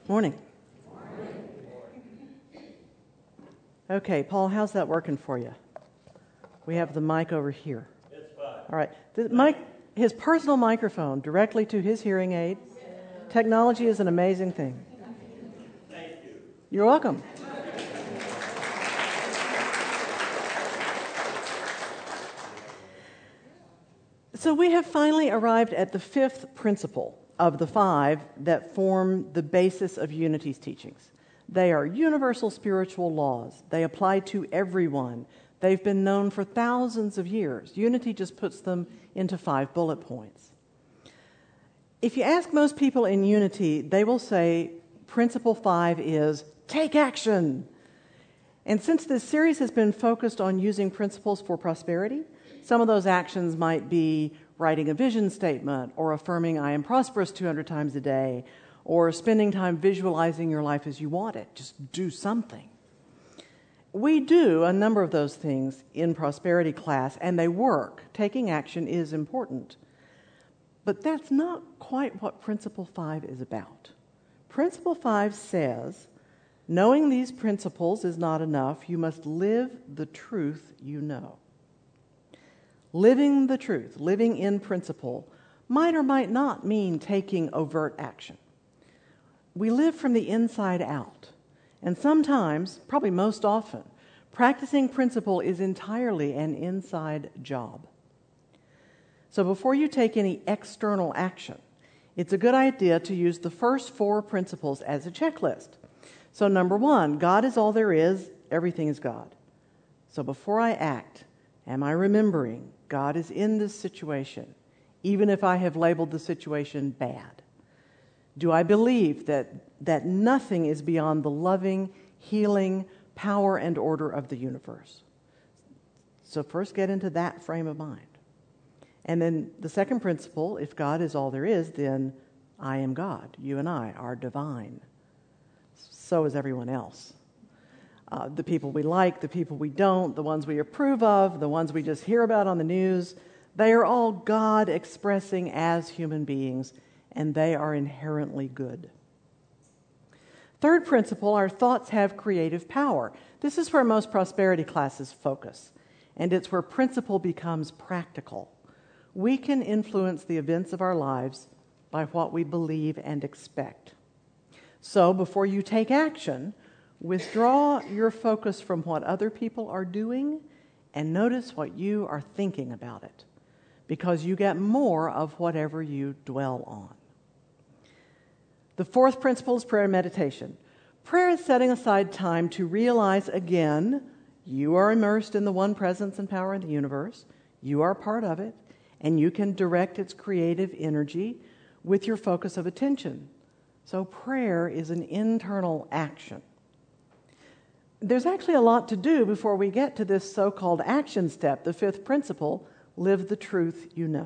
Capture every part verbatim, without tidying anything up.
Morning. Okay, Paul, how's that working for you? We have the mic over here. It's fine. All right. The mic, his personal microphone directly to his hearing aid. Technology is an amazing thing. Thank you. You're welcome. So we have finally arrived at the fifth principle of the five that form the basis of Unity's teachings. They are universal spiritual laws. They apply to everyone. They've been known for thousands of years. Unity just puts them into five bullet points. If you ask most people in Unity, they will say principle five is take action. And since this series has been focused on using principles for prosperity, some of those actions might be writing a vision statement or affirming I am prosperous two hundred times a day or spending time visualizing your life as you want it. Just do something. We do a number of those things in prosperity class, and they work. Taking action is important. But that's not quite what Principle five is about. Principle five says, knowing these principles is not enough. You must live the truth you know. Living the truth, living in principle, might or might not mean taking overt action. We live from the inside out. And sometimes, probably most often, practicing principle is entirely an inside job. So before you take any external action, it's a good idea to use the first four principles as a checklist. So number one, God is all there is, everything is God. So before I act, am I remembering God is in this situation, even if I have labeled the situation bad? Do I believe that, that nothing is beyond the loving, healing power and order of the universe? So first get into that frame of mind. And then the second principle, if God is all there is, then I am God. You and I are divine. So is everyone else. Uh, the people we like, the people we don't, the ones we approve of, the ones we just hear about on the news, they are all God expressing as human beings, and they are inherently good. Third principle, our thoughts have creative power. This is where most prosperity classes focus, and it's where principle becomes practical. We can influence the events of our lives by what we believe and expect. So before you take action, withdraw your focus from what other people are doing and notice what you are thinking about it, because you get more of whatever you dwell on. The fourth principle is prayer and meditation. Prayer is setting aside time to realize again you are immersed in the one presence and power in the universe. You are part of it, and you can direct its creative energy with your focus of attention. So prayer is an internal action. There's actually a lot to do before we get to this so-called action step, the fifth principle, live the truth you know.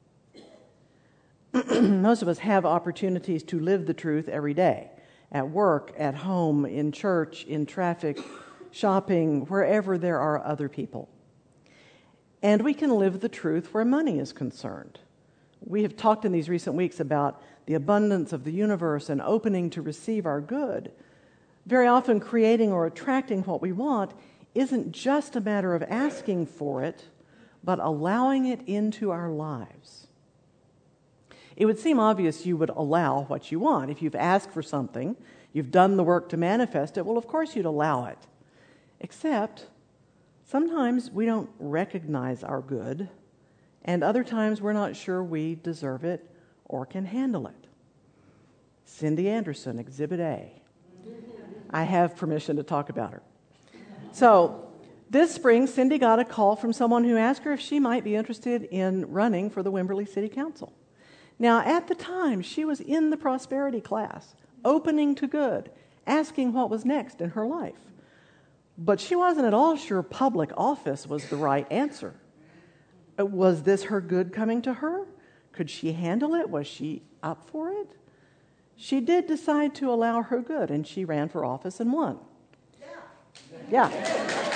Most of us have opportunities to live the truth every day, at work, at home, in church, in traffic, shopping, wherever there are other people. And we can live the truth where money is concerned. We have talked in these recent weeks about the abundance of the universe and opening to receive our good. Very often, creating or attracting what we want isn't just a matter of asking for it, but allowing it into our lives. It would seem obvious you would allow what you want. If you've asked for something, you've done the work to manifest it, well, of course you'd allow it. Except, sometimes we don't recognize our good, and other times we're not sure we deserve it or can handle it. Cindy Anderson, Exhibit A. I have permission to talk about her. So, this spring, Cindy got a call from someone who asked her if she might be interested in running for the Wimberley City Council. Now, at the time, she was in the prosperity class, opening to good, asking what was next in her life. But she wasn't at all sure public office was the right answer. Was this her good coming to her? Could she handle it? Was she up for it? She did decide to allow her good, and she ran for office and won. Yeah. Yeah.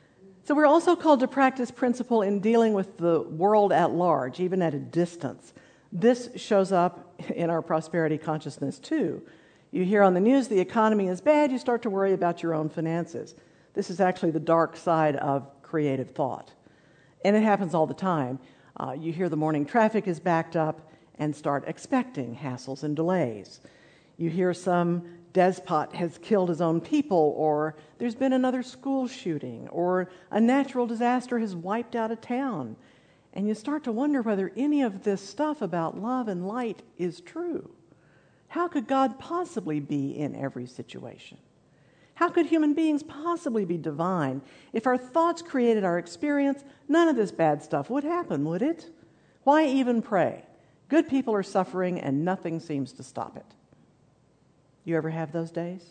So we're also called to practice principle in dealing with the world at large, even at a distance. This shows up in our prosperity consciousness too. You hear on the news the economy is bad, you start to worry about your own finances. This is actually the dark side of creative thought. And it happens all the time. Uh, you hear the morning traffic is backed up and start expecting hassles and delays. You hear some despot has killed his own people, or there's been another school shooting, or a natural disaster has wiped out a town. And you start to wonder whether any of this stuff about love and light is true. How could God possibly be in every situation? How could human beings possibly be divine? If our thoughts created our experience, none of this bad stuff would happen, would it? Why even pray? Good people are suffering and nothing seems to stop it. You ever have those days?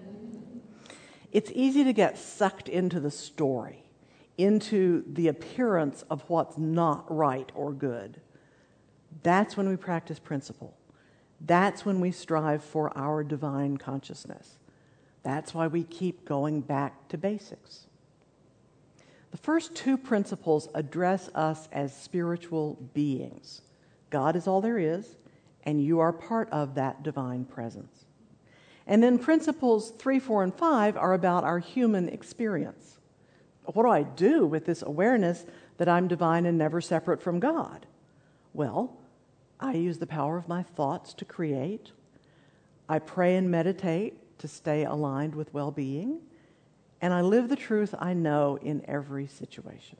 It's easy to get sucked into the story, into the appearance of what's not right or good. That's when we practice principle. That's when we strive for our divine consciousness. That's why we keep going back to basics. The first two principles address us as spiritual beings. God is all there is, and you are part of that divine presence. And then principles three, four, and five are about our human experience. What do I do with this awareness that I'm divine and never separate from God? Well, I use the power of my thoughts to create. I pray and meditate to stay aligned with well-being. And I live the truth I know in every situation.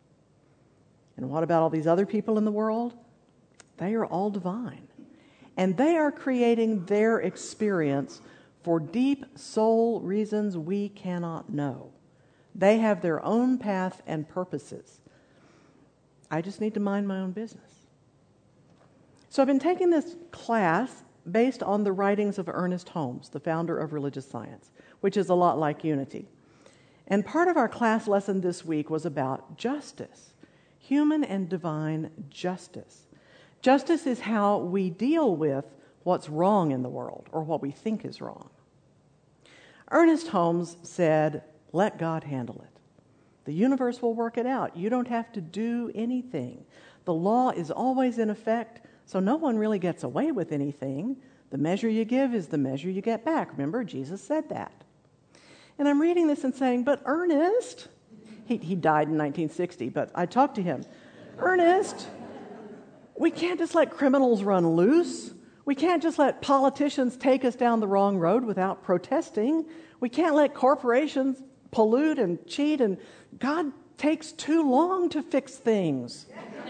And what about all these other people in the world? They are all divine. And they are creating their experience for deep soul reasons we cannot know. They have their own path and purposes. I just need to mind my own business. So I've been taking this class based on the writings of Ernest Holmes, the founder of religious science, which is a lot like unity. And part of our class lesson this week was about justice, human and divine justice. Justice is how we deal with what's wrong in the world, or what we think is wrong. Ernest Holmes said, let God handle it. The universe will work it out. You don't have to do anything. The law is always in effect, so no one really gets away with anything. The measure you give is the measure you get back. Remember, Jesus said that. And I'm reading this and saying, but Ernest, he, he died in nineteen sixty, but I talked to him. Ernest, we can't just let criminals run loose. We can't just let politicians take us down the wrong road without protesting. We can't let corporations pollute and cheat, and God takes too long to fix things.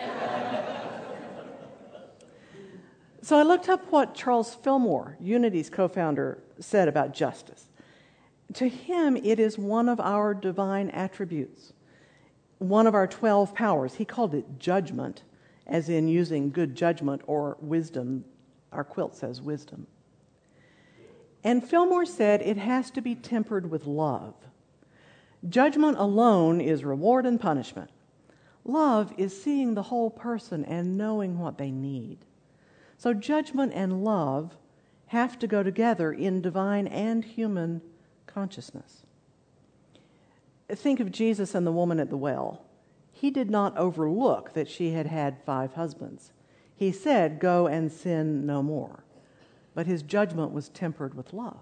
So I looked up what Charles Fillmore, Unity's co-founder, said about justice. To him, it is one of our divine attributes, one of our twelve powers. He called it judgment, as in using good judgment or wisdom. Our quilt says wisdom. And Fillmore said it has to be tempered with love. Judgment alone is reward and punishment. Love is seeing the whole person and knowing what they need. So judgment and love have to go together in divine and human consciousness. Think of Jesus and the woman at the well. He did not overlook that she had had five husbands. He said, go and sin no more. But his judgment was tempered with love.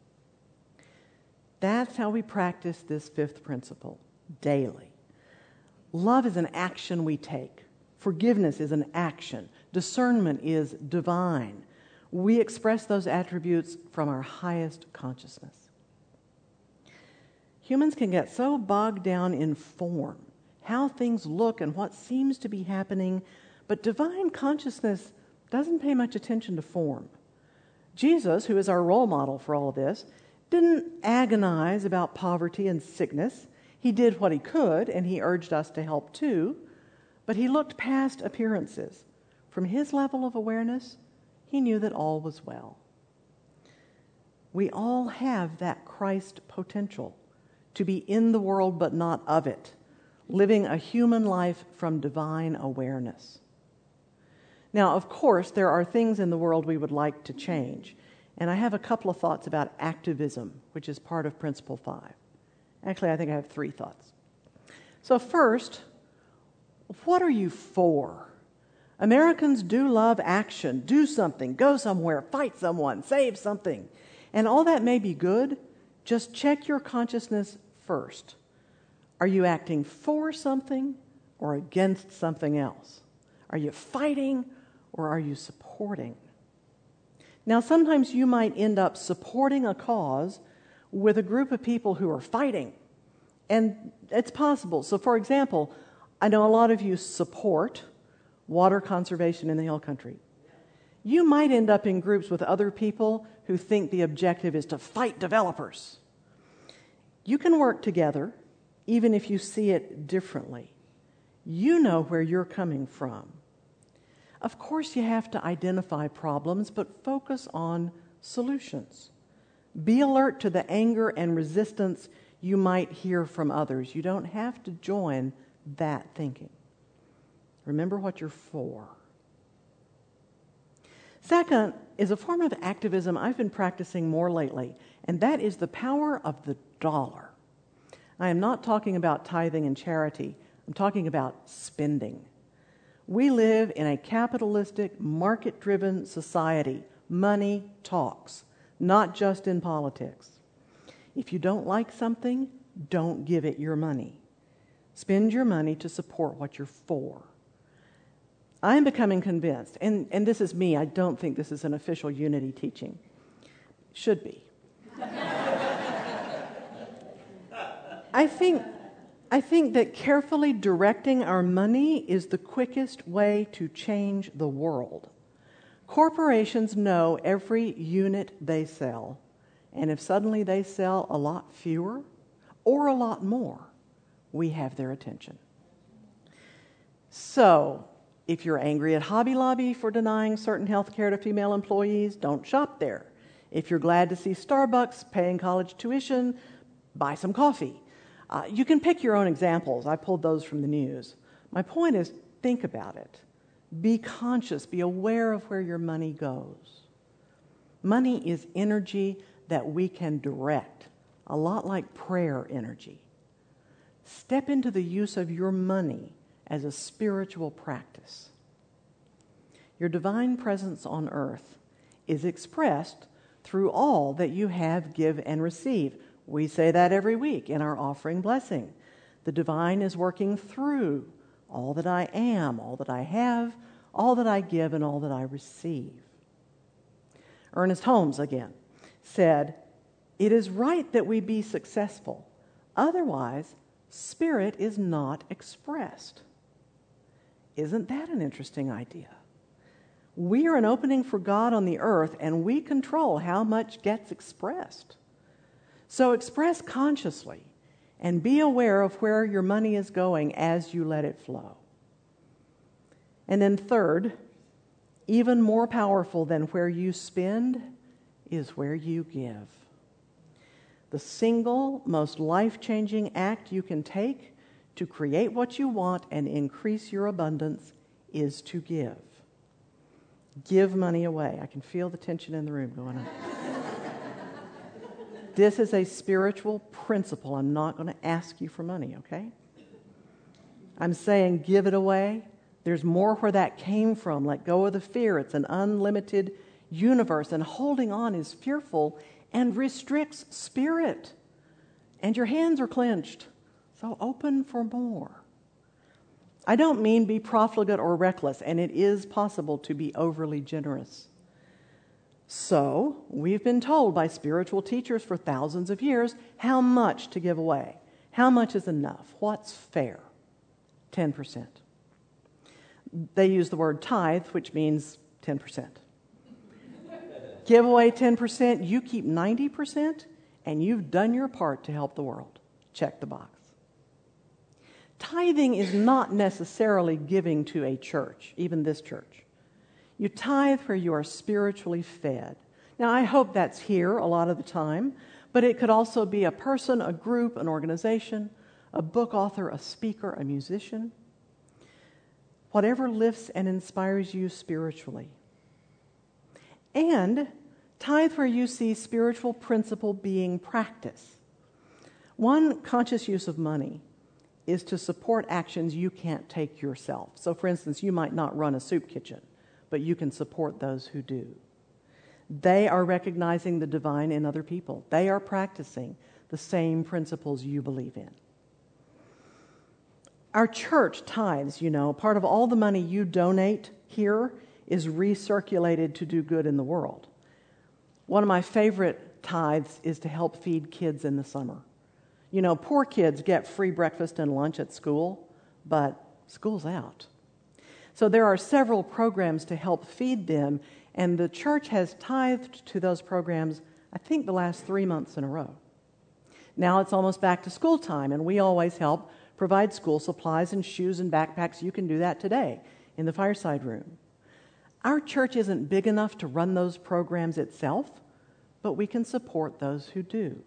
That's how we practice this fifth principle, daily. Love is an action we take. Forgiveness is an action. Discernment is divine. We express those attributes from our highest consciousness. Humans can get so bogged down in form, how things look and what seems to be happening, but divine consciousness doesn't pay much attention to form. Jesus, who is our role model for all of this, didn't agonize about poverty and sickness. He did what he could, and he urged us to help too, but he looked past appearances. From his level of awareness, he knew that all was well. We all have that Christ potential, to be in the world but not of it, living a human life from divine awareness. Now, of course, there are things in the world we would like to change, and I have a couple of thoughts about activism, which is part of Principle five. Actually, I think I have three thoughts. So first, what are you for? Americans do love action. Do something, go somewhere, fight someone, save something. And all that may be good. Just check your consciousness first. Are you acting for something or against something else? Are you fighting or are you supporting? Now, sometimes you might end up supporting a cause with a group of people who are fighting. And it's possible. So, for example, I know a lot of you support water conservation in the Hill Country. You might end up in groups with other people who think the objective is to fight developers. You can work together, even if you see it differently. You know where you're coming from. Of course, you have to identify problems, but focus on solutions. Be alert to the anger and resistance you might hear from others. You don't have to join that thinking. Remember what you're for. Second is a form of activism I've been practicing more lately, and that is the power of the dollar. I am not talking about tithing and charity. I'm talking about spending. We live in a capitalistic, market-driven society. Money talks, not just in politics. If you don't like something, don't give it your money. Spend your money to support what you're for. I'm becoming convinced, and, and this is me, I don't think this is an official unity teaching. Should be. I think, I think that carefully directing our money is the quickest way to change the world. Corporations know every unit they sell, and if suddenly they sell a lot fewer or a lot more, we have their attention. So, if you're angry at Hobby Lobby for denying certain health care to female employees, don't shop there. If you're glad to see Starbucks paying college tuition, buy some coffee. Uh, you can pick your own examples. I pulled those from the news. My point is, think about it. Be conscious. Be aware of where your money goes. Money is energy that we can direct, a lot like prayer energy. Step into the use of your money as a spiritual practice. Your divine presence on earth is expressed through all that you have, give, and receive. We say that every week in our offering blessing. The divine is working through all that I am, all that I have, all that I give, and all that I receive. Ernest Holmes, again, said, "It is right that we be successful. Otherwise, spirit is not expressed." Isn't that an interesting idea? We are an opening for God on the earth, and we control how much gets expressed. So express consciously and be aware of where your money is going as you let it flow. And then third, even more powerful than where you spend is where you give. The single most life-changing act you can take to create what you want and increase your abundance is to give. Give money away. I can feel the tension in the room going on. This is a spiritual principle. I'm not going to ask you for money, okay? I'm saying give it away. There's more where that came from. Let go of the fear. It's an unlimited universe, and holding on is fearful and restricts spirit. And your hands are clenched. So open for more. I don't mean be profligate or reckless, and it is possible to be overly generous. So, we've been told by spiritual teachers for thousands of years how much to give away. How much is enough? What's fair? ten percent. They use the word tithe, which means ten percent. Give away ten percent, you keep ninety percent, and you've done your part to help the world. Check the box. Tithing is not necessarily giving to a church, even this church. You tithe where you are spiritually fed. Now, I hope that's here a lot of the time, but it could also be a person, a group, an organization, a book author, a speaker, a musician. Whatever lifts and inspires you spiritually. And tithe where you see spiritual principle being practiced. One conscious use of money is to support actions you can't take yourself. So, for instance, you might not run a soup kitchen, but you can support those who do. They are recognizing the divine in other people. They are practicing the same principles you believe in. Our church tithes, you know, part of all the money you donate here is recirculated to do good in the world. One of my favorite tithes is to help feed kids in the summer. You know, poor kids get free breakfast and lunch at school, but school's out. So there are several programs to help feed them, and the church has tithed to those programs, I think, the last three months in a row. Now it's almost back to school time, and we always help provide school supplies and shoes and backpacks. You can do that today in the fireside room. Our church isn't big enough to run those programs itself, but we can support those who do.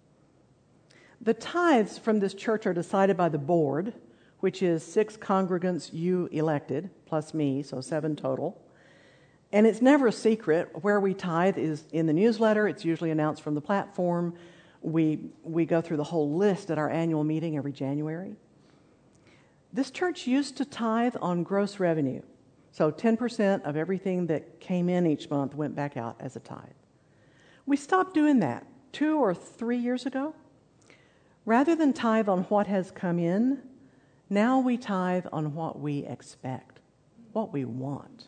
The tithes from this church are decided by the board, which is six congregants you elected, plus me, so seven total. And it's never a secret. Where we tithe is in the newsletter. It's usually announced from the platform. We, we go through the whole list at our annual meeting every January. This church used to tithe on gross revenue. So ten percent of everything that came in each month went back out as a tithe. We stopped doing that two or three years ago. Rather than tithe on what has come in, now we tithe on what we expect, what we want.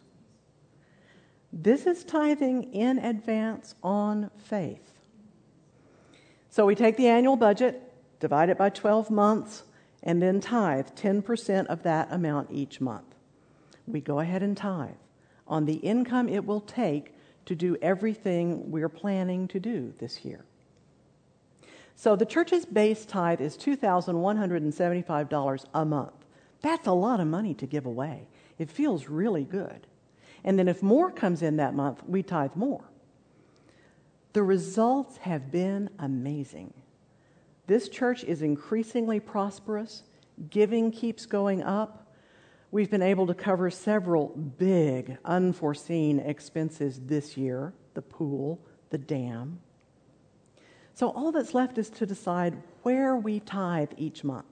This is tithing in advance on faith. So we take the annual budget, divide it by twelve months, and then tithe ten percent of that amount each month. We go ahead and tithe on the income it will take to do everything we're planning to do this year. So the church's base tithe is two thousand one hundred seventy-five dollars a month. That's a lot of money to give away. It feels really good. And then if more comes in that month, we tithe more. The results have been amazing. This church is increasingly prosperous. Giving keeps going up. We've been able to cover several big, unforeseen expenses this year: the pool, the dam. So all that's left is to decide where we tithe each month.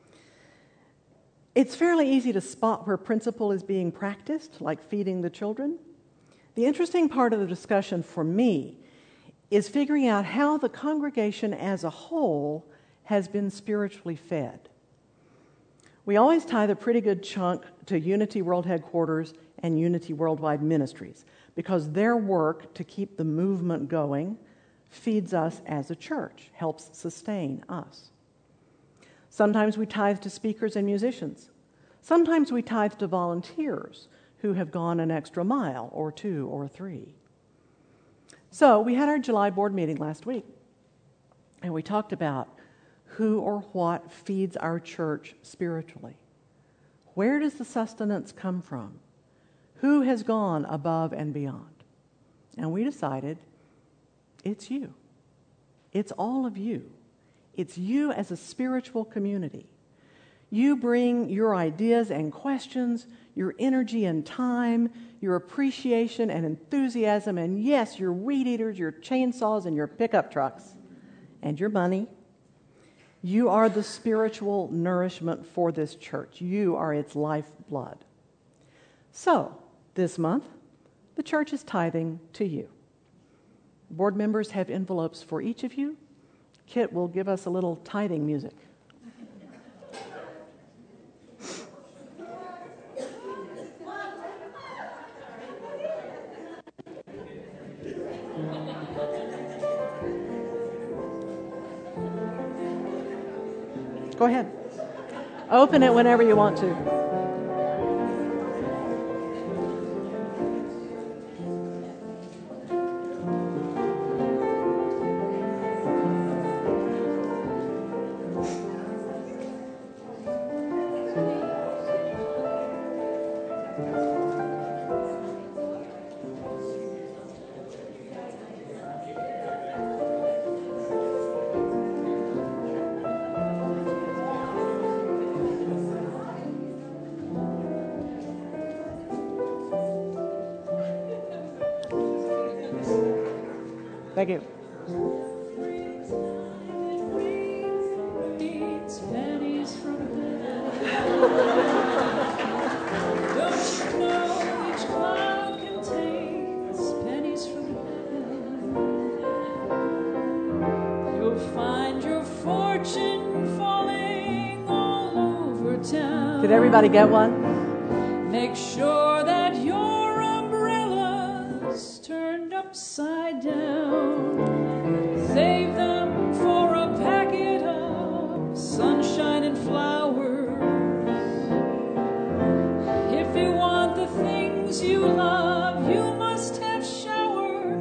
It's fairly easy to spot where principle is being practiced, like feeding the children. The interesting part of the discussion for me is figuring out how the congregation as a whole has been spiritually fed. We always tithe a pretty good chunk to Unity World Headquarters and Unity Worldwide Ministries because their work to keep the movement going feeds us as a church, helps sustain us. Sometimes we tithe to speakers and musicians. Sometimes we tithe to volunteers who have gone an extra mile or two or three. So we had our July board meeting last week, and we talked about who or what feeds our church spiritually. Where does the sustenance come from? Who has gone above and beyond? And we decided it's you. It's all of you. It's you as a spiritual community. You bring your ideas and questions, your energy and time, your appreciation and enthusiasm, and yes, your weed eaters, your chainsaws, and your pickup trucks, and your money. You are the spiritual nourishment for this church. You are its lifeblood. So, this month, the church is tithing to you. Board members have envelopes for each of you. Kit will give us a little tithing music. Go ahead. Open it whenever you want to. Thank you. Pennies from Did everybody get one? Make sure that your umbrella's turned upside down. Save them for a packet of sunshine and flowers. If you want the things you love, you must have showers.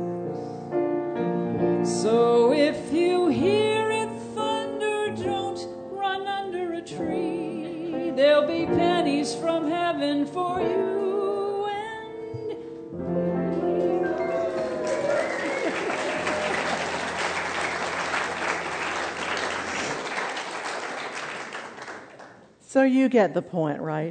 So if you hear it thunder, don't run under a tree. There'll be pennies from heaven for you and So you get the point, right?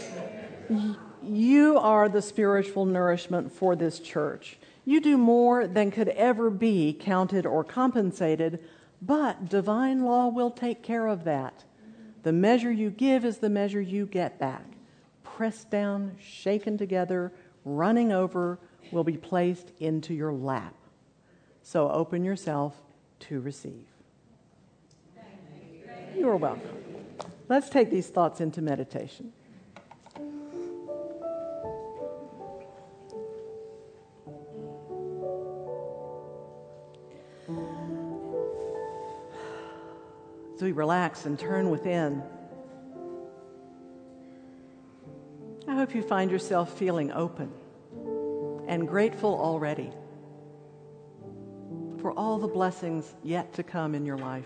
You are the spiritual nourishment for this church. You do more than could ever be counted or compensated, but divine law will take care of that. The measure you give is the measure you get back. Pressed down, shaken together, running over, will be placed into your lap. So open yourself to receive. You are welcome. Let's take these thoughts into meditation. As we relax and turn within, I hope you find yourself feeling open and grateful already for all the blessings yet to come in your life.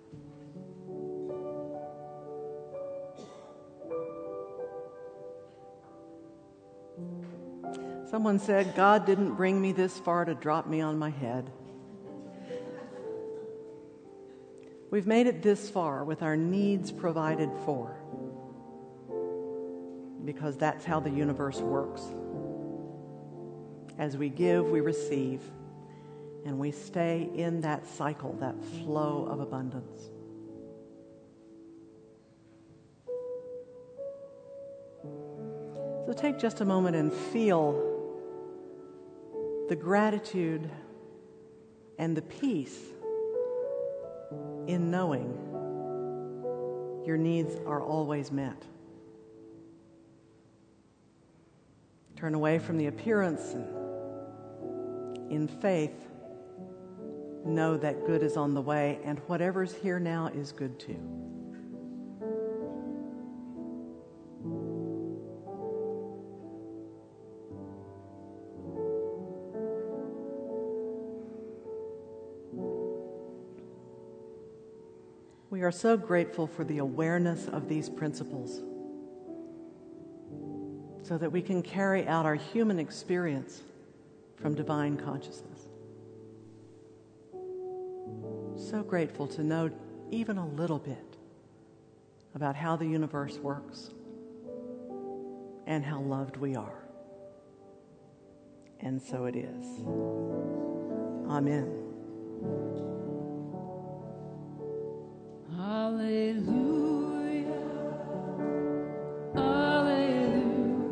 Someone said, God didn't bring me this far to drop me on my head. We've made it this far with our needs provided for, because that's how the universe works. As we give, we receive, and we stay in that cycle, that flow of abundance. So take just a moment and feel the gratitude and the peace in knowing your needs are always met. Turn away from the appearance and in faith, know that good is on the way, and whatever's here now is good too. We are so grateful for the awareness of these principles so that we can carry out our human experience from divine consciousness. So grateful to know even a little bit about how the universe works and how loved we are. And so it is. Amen. Hallelujah, hallelujah,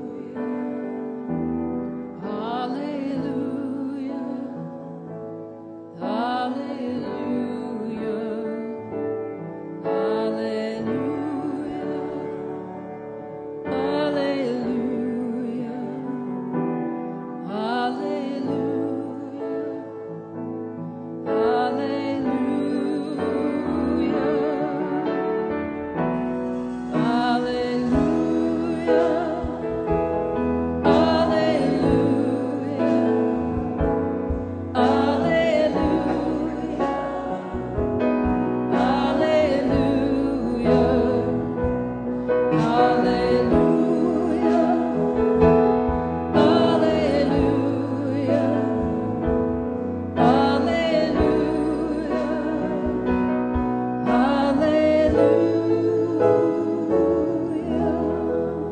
hallelujah, hallelujah, hallelujah, hallelujah,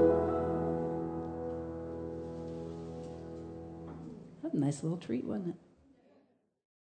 Nice little treat, wasn't it?